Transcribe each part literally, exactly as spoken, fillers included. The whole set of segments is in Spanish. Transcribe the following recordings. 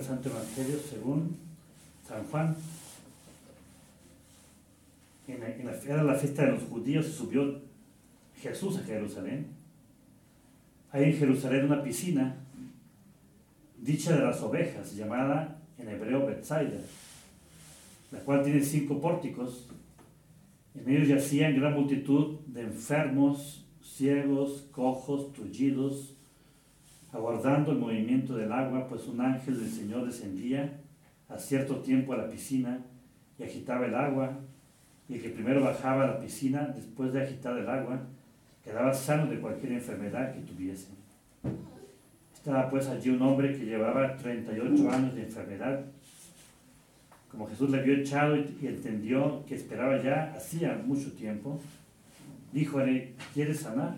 del Santo Evangelio según San Juan. En la, en la, era la fiesta de los judíos, se subió Jesús a Jerusalén. Hay en Jerusalén una piscina, dicha de las ovejas, llamada en hebreo Betsaida, la cual tiene cinco pórticos. En ellos yacían gran multitud de enfermos, ciegos, cojos, tullidos, aguardando el movimiento del agua, pues un ángel del Señor descendía a cierto tiempo a la piscina y agitaba el agua, y el que primero bajaba a la piscina, después de agitar el agua, quedaba sano de cualquier enfermedad que tuviese. Estaba pues allí un hombre que llevaba treinta y ocho años de enfermedad. Como Jesús le vio echado y entendió que esperaba ya hacía mucho tiempo, díjole: ¿quieres sanar?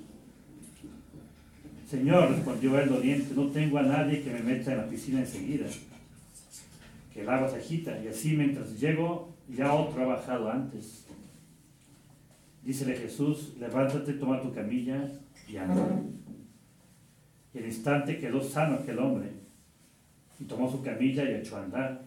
Señor, respondió el doliente, no tengo a nadie que me meta en la piscina enseguida, que el agua se agita, y así mientras llego ya otro ha bajado antes. Dícele Jesús: levántate, toma tu camilla y anda. Y al instante quedó sano aquel hombre, y tomó su camilla y echó a andar.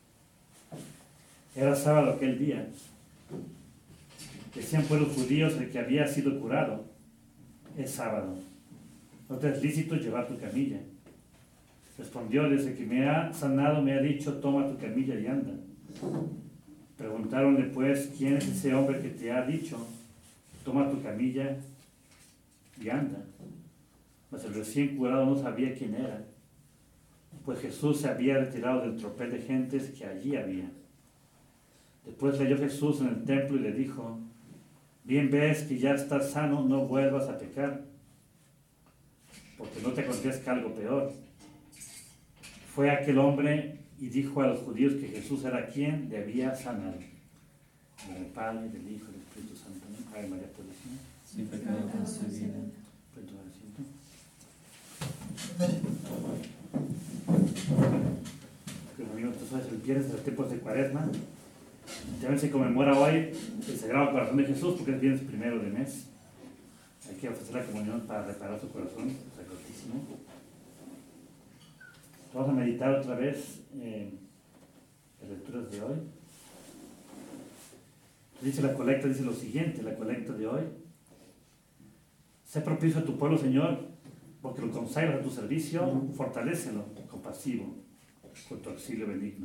Era sábado aquel día. Decían pues los judíos el que había sido curado: es sábado, no te es lícito llevar tu camilla. Respondióles: el que me ha sanado me ha dicho, toma tu camilla y anda. Preguntáronle pues: ¿quién es ese hombre que te ha dicho, toma tu camilla y anda? Mas el recién curado no sabía quién era, pues Jesús se había retirado del tropel de gentes que allí había. Después le halló Jesús en el templo y le dijo: bien ves que ya estás sano, no vuelvas a pecar, porque no te acontezca algo peor. Fue aquel hombre y dijo a los judíos que Jesús era quien le había sanado. En el Padre, del Hijo y del Espíritu Santo. Ave María Purísima. Sin pecado concebida. Queridos amigos, entonces el viernes de los tiempos de Cuaresma. También se conmemora hoy el Sagrado Corazón de Jesús, porque es viernes primero de mes. Hay que ofrecer la comunión para reparar su corazón sacratísimo. Vamos a meditar otra vez eh, las lecturas de hoy. Dice la colecta, dice lo siguiente, la colecta de hoy: sé propicio a tu pueblo, Señor, porque lo consagras a tu servicio, fortalécelo, compasivo, con tu auxilio benigno.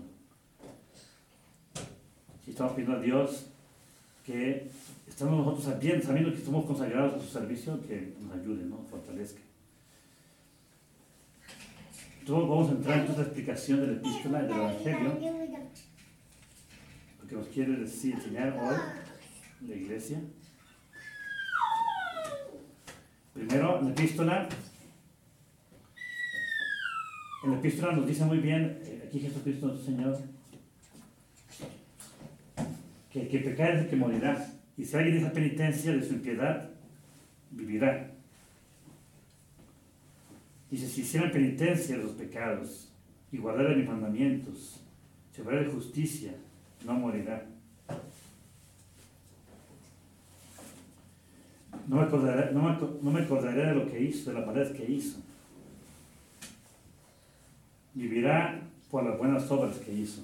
Y estamos pidiendo a Dios que estamos nosotros bien, sabiendo que estamos consagrados a su servicio, que nos ayude, ¿no? Fortalezca. Entonces vamos a entrar en toda la explicación de la epístola y del Evangelio, lo que nos quiere decir, enseñar hoy la Iglesia. Primero, la epístola. En la epístola nos dice muy bien, aquí Jesucristo nuestro Señor, que el que pecar es el que morirá. Y si alguien hace penitencia de su impiedad, vivirá. Dice: si hicieran penitencia de los pecados y guardaran mis mandamientos, si obrara de justicia, no morirá. No me, acordaré, no, me, no me acordaré de lo que hizo, de las maldades que hizo. Vivirá por las buenas obras que hizo.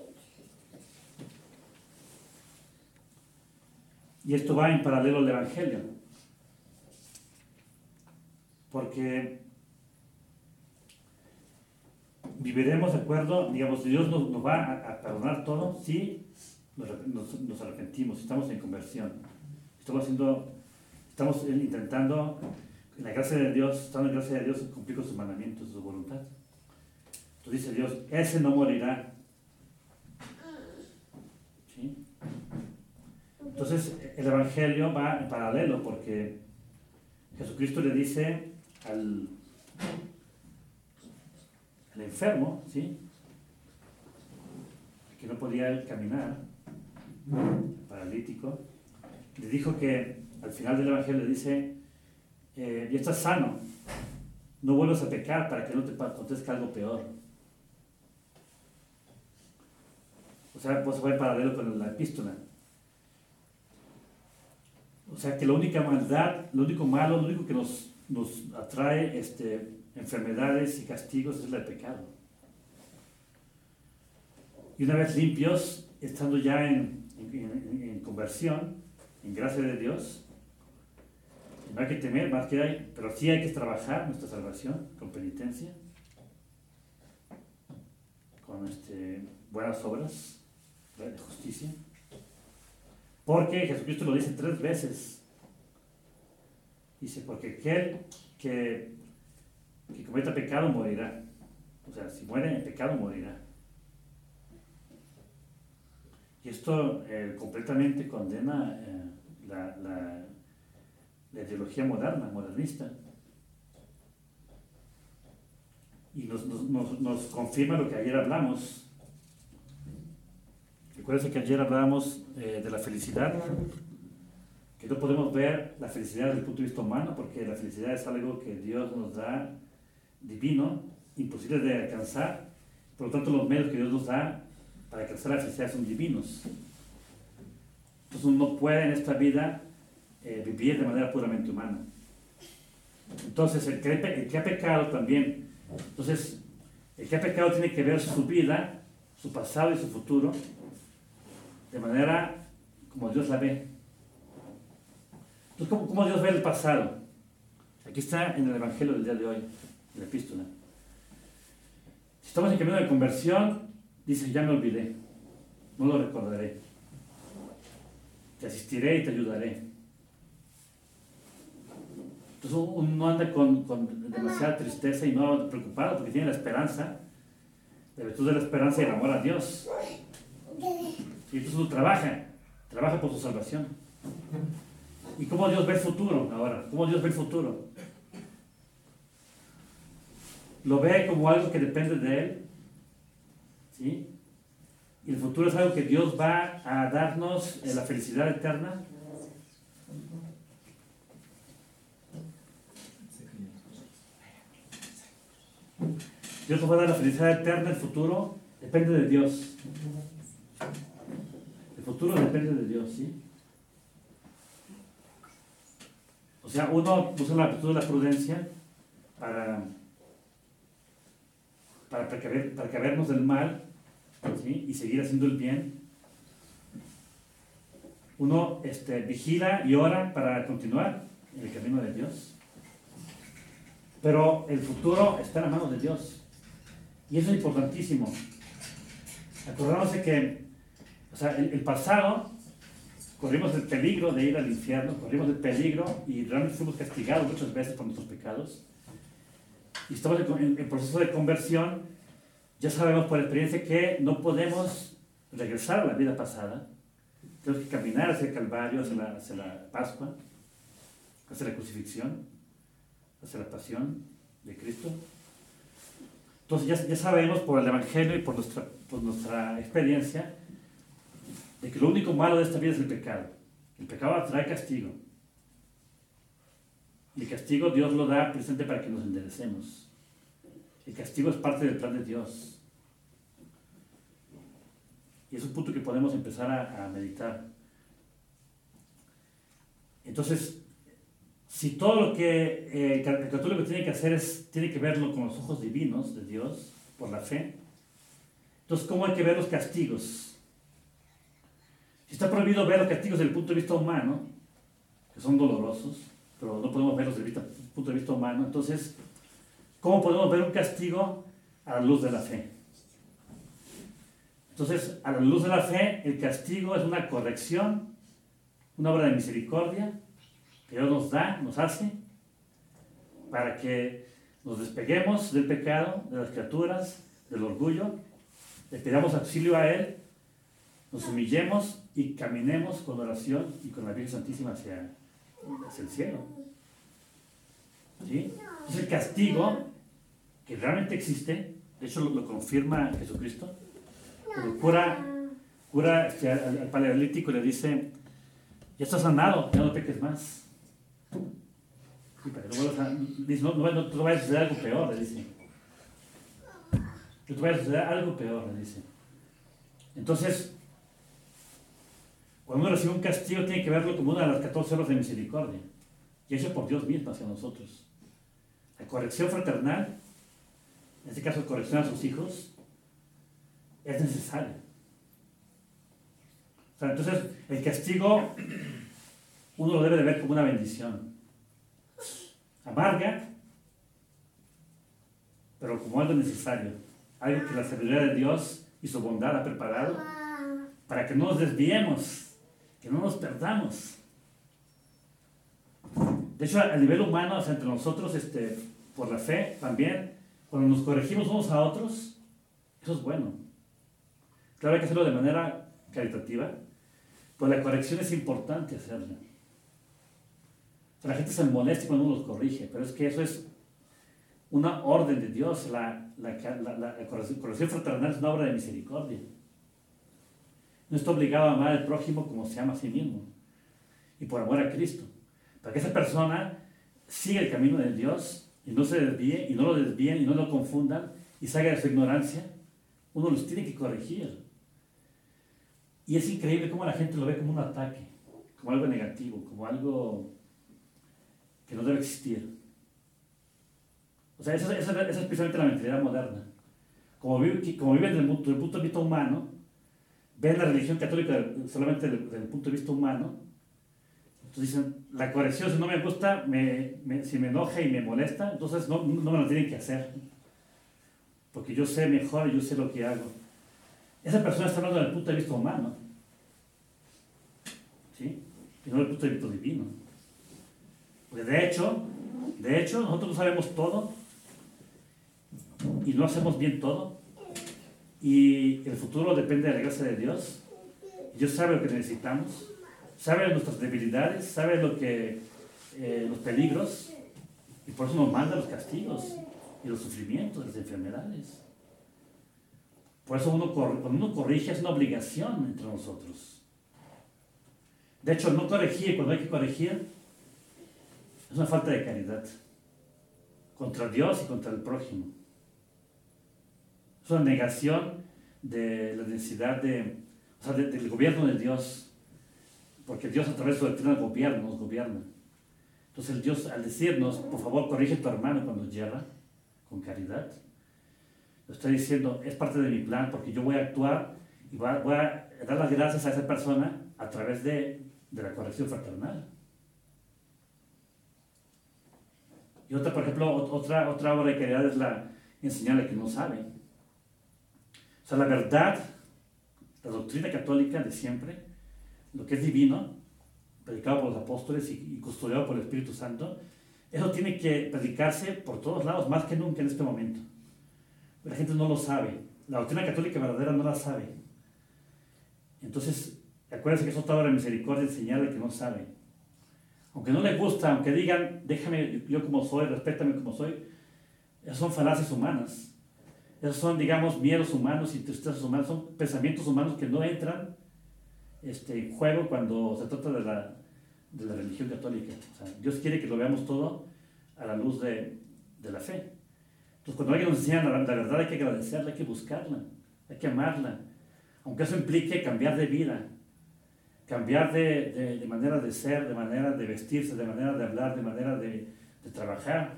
Y esto va en paralelo al Evangelio. Porque viviremos de acuerdo, digamos, Dios nos, nos va a, a perdonar todo si nos, nos, nos arrepentimos, si estamos en conversión. Estamos haciendo, estamos intentando, en la gracia de Dios, estando en la gracia de Dios, cumplir con sus mandamientos, su voluntad. Entonces dice Dios: ese no morirá. ¿Sí? Entonces el Evangelio va en paralelo, porque Jesucristo le dice al, al enfermo, ¿sí?, que no podía caminar, paralítico, le dijo que al final del Evangelio le dice: eh, ya estás sano, no vuelvas a pecar para que no te acontezca algo peor. O sea, pues va en paralelo con la epístola. O sea, que la única maldad, lo único malo, lo único que nos, nos atrae este, enfermedades y castigos es el pecado. Y una vez limpios, estando ya en, en, en, en conversión, en gracia de Dios, no hay que temer, más que hay, pero sí hay que trabajar nuestra salvación con penitencia, con este, buenas obras de justicia, porque Jesucristo lo dice tres veces. Dice, porque aquel que, que cometa pecado morirá. O sea, si muere en pecado morirá. Y esto eh, completamente condena eh, la, la, la ideología moderna, modernista. Y nos, nos, nos, nos confirma lo que ayer hablamos. Recuerden que ayer hablábamos eh, de la felicidad, que no podemos ver la felicidad desde el punto de vista humano, porque la felicidad es algo que Dios nos da divino, imposible de alcanzar. Por lo tanto, los medios que Dios nos da para alcanzar la felicidad son divinos. Entonces uno no puede en esta vida eh, vivir de manera puramente humana. Entonces el que, el que ha pecado también, entonces el que ha pecado tiene que ver su vida, su pasado y su futuro de manera como Dios la ve. Entonces, ¿cómo, cómo Dios ve el pasado? Aquí está en el Evangelio del día de hoy, en la epístola. Si estamos en camino de conversión, dice, ya me olvidé, no lo recordaré. Te asistiré y te ayudaré. Entonces uno no anda con, con demasiada tristeza y no preocupado porque tiene la esperanza, la virtud de la esperanza y el amor a Dios. Y entonces uno trabaja, trabaja por su salvación. ¿Y cómo Dios ve el futuro ahora? ¿Cómo Dios ve el futuro? Lo ve como algo que depende de Él, ¿sí? Y el futuro es algo que Dios va a darnos eh, la felicidad eterna. Dios nos va a dar la felicidad eterna, el futuro depende de Dios. El futuro depende de Dios, ¿sí? O sea, uno usa la virtud de la prudencia para, para precaver, para precavernos del mal, ¿sí? Y seguir haciendo el bien. Uno este, vigila y ora para continuar en el camino de Dios. Pero el futuro está en la mano de Dios. Y eso es importantísimo. Acordándose de que, o sea, el, el pasado, corrimos el peligro de ir al infierno, corrimos el peligro y realmente fuimos castigados muchas veces por nuestros pecados. Y estamos en el proceso de conversión. Ya sabemos por experiencia que no podemos regresar a la vida pasada. Tenemos que caminar hacia el Calvario, hacia la, hacia la Pascua, hacia la crucifixión, hacia la pasión de Cristo. Entonces ya, ya sabemos por el Evangelio y por nuestra, por nuestra experiencia de que lo único malo de esta vida es el pecado. El pecado trae castigo. Y el castigo Dios lo da presente para que nos enderecemos. El castigo es parte del plan de Dios. Y es un punto que podemos empezar a, a meditar. Entonces, si todo lo que eh, el católico tiene que hacer es, tiene que verlo con los ojos divinos de Dios, por la fe, entonces, ¿cómo hay que ver los castigos? Si está prohibido ver los castigos desde el punto de vista humano, que son dolorosos, pero no podemos verlos desde el punto de vista humano, entonces, ¿cómo podemos ver un castigo a la luz de la fe? Entonces, a la luz de la fe, el castigo es una corrección, una obra de misericordia que Dios nos da, nos hace, para que nos despeguemos del pecado, de las criaturas, del orgullo, le pidamos auxilio a Él, nos humillemos y caminemos con oración y con la Virgen Santísima hacia, hacia el cielo. ¿Sí? Entonces el castigo, que realmente existe, de hecho lo, lo confirma Jesucristo, el cura, cura este, al, al paralítico le dice, ya estás sanado, ya no peques más. Sí, para que no, a, dice, no, no, no te vaya a suceder algo peor, le dice. No te vaya a suceder algo peor, le dice. Entonces, cuando uno recibe un castigo, tiene que verlo como una de las catorce obras de misericordia, y hecho por Dios mismo hacia nosotros. La corrección fraternal, en este caso corrección a sus hijos, es necesaria. sea, entonces, el castigo uno lo debe de ver como una bendición. Amarga, pero como algo necesario. Algo que la sabiduría de Dios y su bondad ha preparado para que no nos desviemos, que no nos perdamos. De hecho, a nivel humano, o sea, entre nosotros, este, por la fe también, cuando nos corregimos unos a otros, eso es bueno. Claro, hay que hacerlo de manera caritativa, pues la corrección es importante hacerla. O sea, la gente se molesta cuando uno los corrige, pero es que eso es una orden de Dios. La, la, la, la, la corrección fraternal es una obra de misericordia. No está obligado a amar al prójimo como se ama a sí mismo, y por amor a Cristo. Para que esa persona siga el camino de Dios y no se desvíe, y no lo desvíen, y no lo confundan, y salga de su ignorancia, uno los tiene que corregir. Y es increíble cómo la gente lo ve como un ataque, como algo negativo, como algo que no debe existir. O sea, esa, esa, esa es precisamente la mentalidad moderna. Como, vive, como viven desde el, desde el punto de vista humano, ven la religión católica solamente desde, desde el punto de vista humano. Entonces dicen, la corrección, si no me gusta, me, me, si me enoja y me molesta, entonces no, no me lo tienen que hacer. Porque yo sé mejor y yo sé lo que hago. Esa persona está hablando desde el punto de vista humano, ¿sí? Y no desde el punto de vista divino. Porque de hecho, de hecho, nosotros no sabemos todo y no hacemos bien todo. Y el futuro depende de la gracia de Dios. Dios sabe lo que necesitamos, sabe nuestras debilidades, sabe lo que, eh, los peligros, y por eso nos manda los castigos y los sufrimientos, las enfermedades. Por eso uno, cuando uno corrige es una obligación entre nosotros. De hecho, no corregir cuando hay que corregir es una falta de caridad contra Dios y contra el prójimo. Es una negación de la necesidad de, o sea, de, del gobierno de Dios, porque Dios a través de su doctrina gobierna, nos gobierna. Entonces el Dios, al decirnos, por favor, corrige a tu hermano cuando yerra, con caridad, lo está diciendo, es parte de mi plan, porque yo voy a actuar y voy a, voy a dar las gracias a esa persona a través de, de la corrección fraternal. Y otra, por ejemplo, otra, otra obra de caridad es la enseñarle que no sabe. O sea, la verdad, la doctrina católica de siempre, lo que es divino, predicado por los apóstoles y, y custodiado por el Espíritu Santo, eso tiene que predicarse por todos lados, más que nunca en este momento. La gente no lo sabe. La doctrina católica verdadera no la sabe. Entonces, acuérdense que es otra obra de misericordia enseñarle que no sabe. Aunque no le gusta, aunque digan, déjame yo como soy, respétame como soy, esas son falacias humanas. Esos son, digamos, miedos humanos y tristezas humanas, son pensamientos humanos que no entran este, en juego cuando se trata de la, de la religión católica. O sea, Dios quiere que lo veamos todo a la luz de, de la fe. Entonces, cuando alguien nos enseña la, la verdad, hay que agradecerla, hay que buscarla, hay que amarla. Aunque eso implique cambiar de vida, cambiar de, de, de manera de ser, de manera de vestirse, de manera de hablar, de manera de, de trabajar.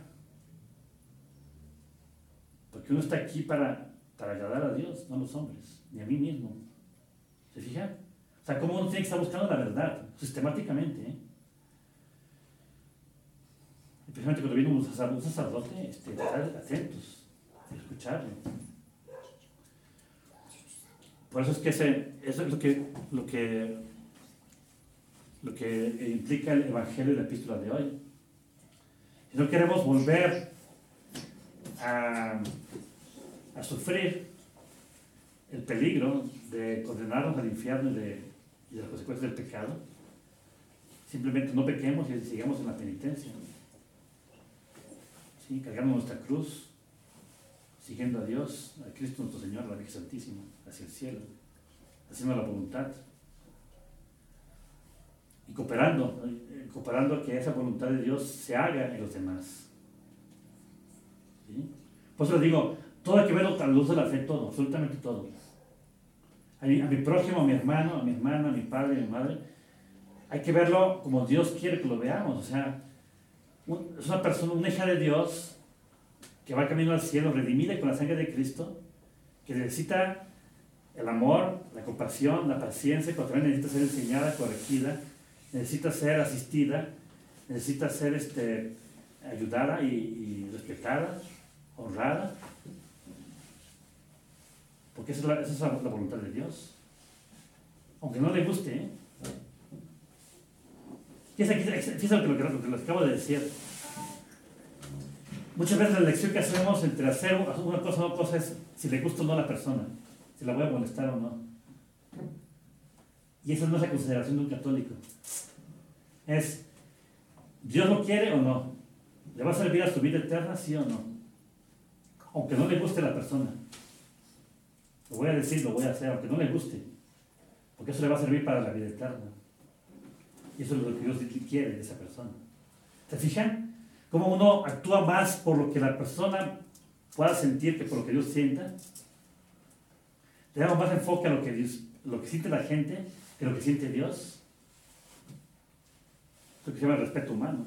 Porque uno está aquí para, para agradar a Dios, no a los hombres, ni a mí mismo. ¿Se fijan? O sea, como uno tiene que estar buscando la verdad, sistemáticamente. ¿eh? Especialmente cuando viene un sacerdote, un sacerdote este, estar atentos, escucharlo. Por eso es que ese, eso es lo que, lo que, lo que implica el Evangelio y la epístola de hoy. Si no queremos volver a, a sufrir el peligro de condenarnos al infierno y de, y de las consecuencias del pecado, simplemente no pequemos y sigamos en la penitencia. ¿Sí? Cargando nuestra cruz, siguiendo a Dios, a Cristo nuestro Señor, a la Virgen Santísima, hacia el cielo, haciendo la voluntad. Y cooperando, eh, cooperando a que esa voluntad de Dios se haga en los demás. ¿Sí? Por eso les digo, todo hay que verlo a la luz de la fe, todo, absolutamente todo. A mi, a mi prójimo, a mi hermano, a mi hermana, a mi padre, a mi madre, hay que verlo como Dios quiere que lo veamos. O sea, un, es una persona, una hija de Dios, que va camino al cielo, redimida con la sangre de Cristo, que necesita El amor, la compasión, la paciencia, pero también necesita ser enseñada, corregida, necesita ser asistida, necesita ser este, ayudada y, y respetada, honrada. Porque esa es, la, esa es la, la voluntad de Dios. Aunque no le guste, ¿eh? Fíjense lo que, lo que les acabo de decir. Muchas veces la elección que hacemos entre hacer una cosa o no cosa es si le gusta o no a la persona, si la voy a molestar o no. Y esa no es la consideración de un católico. Es, ¿Dios lo quiere o no? ¿Le va a servir a su vida eterna, sí o no? Aunque no le guste a la persona. Lo voy a decir, lo voy a hacer, aunque no le guste. Porque eso le va a servir para la vida eterna. Y eso es lo que Dios quiere de esa persona. ¿Se fijan? Cómo uno actúa más por lo que la persona pueda sentir que por lo que Dios sienta. Le damos más enfoque a lo que, Dios, lo que siente la gente que lo que siente Dios. Lo que se llama el respeto humano.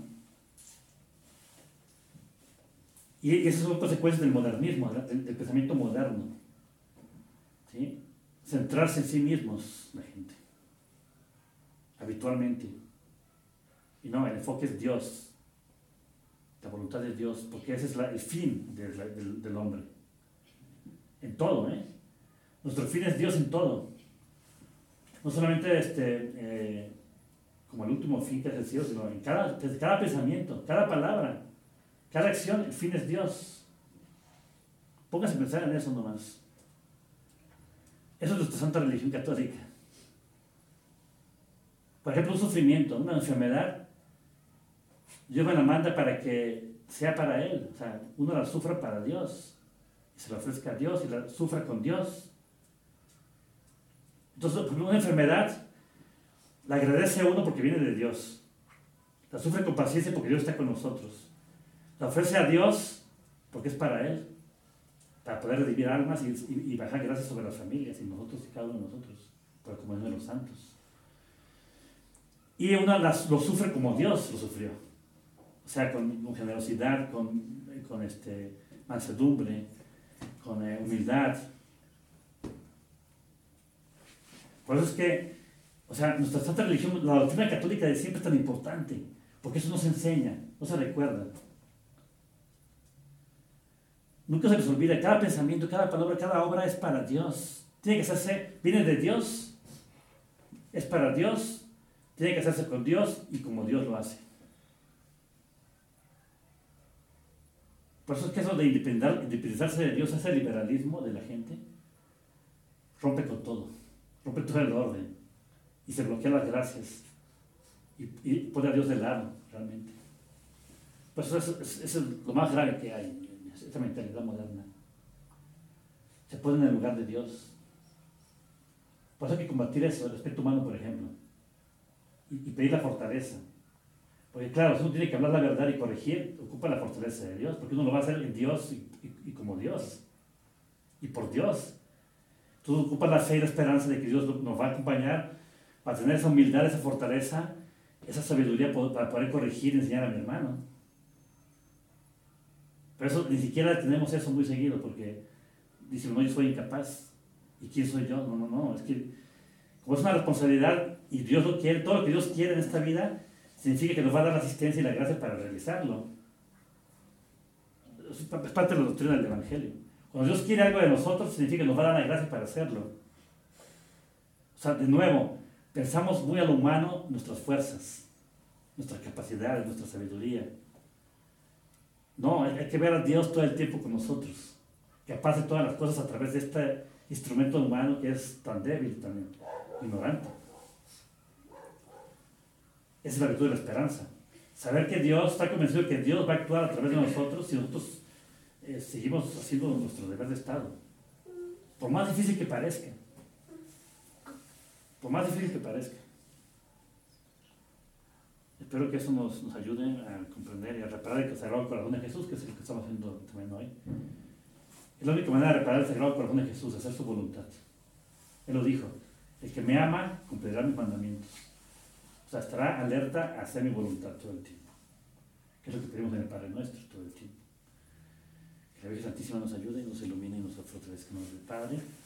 Y esas son consecuencias del modernismo, del, del pensamiento moderno. ¿Sí? Centrarse en sí mismos, la gente. Habitualmente. Y no, el enfoque es Dios. La voluntad de Dios, porque ese es la, el fin de la, del, del hombre. En todo, ¿eh? Nuestro fin es Dios en todo. No solamente este, eh, como el último fin que es el cielo, sino en cada, desde cada pensamiento, cada palabra, cada acción, el fin es Dios. Pónganse a pensar en eso nomás. Eso es nuestra santa religión católica. Por ejemplo, un sufrimiento, una enfermedad, Dios me la manda para que sea para Él. O sea, uno la sufra para Dios. Y se la ofrezca a Dios y la sufra con Dios. Entonces, una enfermedad la agradece a uno porque viene de Dios. La sufre con paciencia porque Dios está con nosotros. La ofrece a Dios porque es para Él. Para poder redimir almas y, y, y bajar gracias sobre las familias y nosotros y cada uno de nosotros. Por la comunión de los santos. Y una las, lo sufre como Dios lo sufrió. O sea, con, con generosidad, con, con este, mansedumbre, con eh, humildad. Por eso es que, o sea, nuestra santa religión, la doctrina católica de siempre es tan importante, porque eso no se enseña, no se recuerda. Nunca se les olvida, cada pensamiento, cada palabra, cada obra es para Dios. Tiene que hacerse, viene de Dios, es para Dios, tiene que hacerse con Dios y como Dios lo hace. Por eso es que eso de independizarse de Dios, ese liberalismo de la gente, rompe con todo, rompe todo el orden y se bloquea las gracias y, y pone a Dios de lado, realmente. Por eso es, es, es lo más grave que hay en esta mentalidad moderna. Se pone en el lugar de Dios. Por eso hay que combatir eso, el respeto humano, por ejemplo, y, y pedir la fortaleza. Porque claro, si uno tiene que hablar la verdad y corregir, ocupa la fortaleza de Dios, porque uno lo va a hacer en Dios y, y, y como Dios, y por Dios. Tú ocupas la fe y la esperanza de que Dios nos va a acompañar para tener esa humildad, esa fortaleza, esa sabiduría para poder corregir y enseñar a mi hermano. Pero eso, ni siquiera tenemos eso muy seguido, porque dicen, no, yo soy incapaz, ¿y quién soy yo? No, no, no, es que como es una responsabilidad y Dios lo quiere, todo lo que Dios quiere en esta vida, significa que nos va a dar la asistencia y la gracia para realizarlo. Es parte de la doctrina del Evangelio. Cuando Dios quiere algo de nosotros, significa que nos va a dar la gracia para hacerlo. O sea, de nuevo, pensamos muy a lo humano nuestras fuerzas, nuestras capacidades, nuestra sabiduría. No, hay que ver a Dios todo el tiempo con nosotros, que pase todas las cosas a través de este instrumento humano que es tan débil, tan ignorante. Esa es la virtud de la esperanza. Saber que Dios, está convencido de que Dios va a actuar a través de nosotros si nosotros eh, seguimos haciendo nuestro deber de Estado. Por más difícil que parezca. Por más difícil que parezca. Espero que eso nos, nos ayude a comprender y a reparar el Sagrado Corazón de Jesús, que es el que estamos haciendo también hoy. Es la única manera de reparar el Sagrado Corazón de Jesús, hacer su voluntad. Él lo dijo, el que me ama cumplirá mis mandamientos. O sea, estará alerta a hacer mi voluntad todo el tiempo. Que es lo que pedimos en el Padre Nuestro todo el tiempo. Que la Virgen Santísima nos ayude y nos ilumine y nos fortalezca en el nombre del Padre,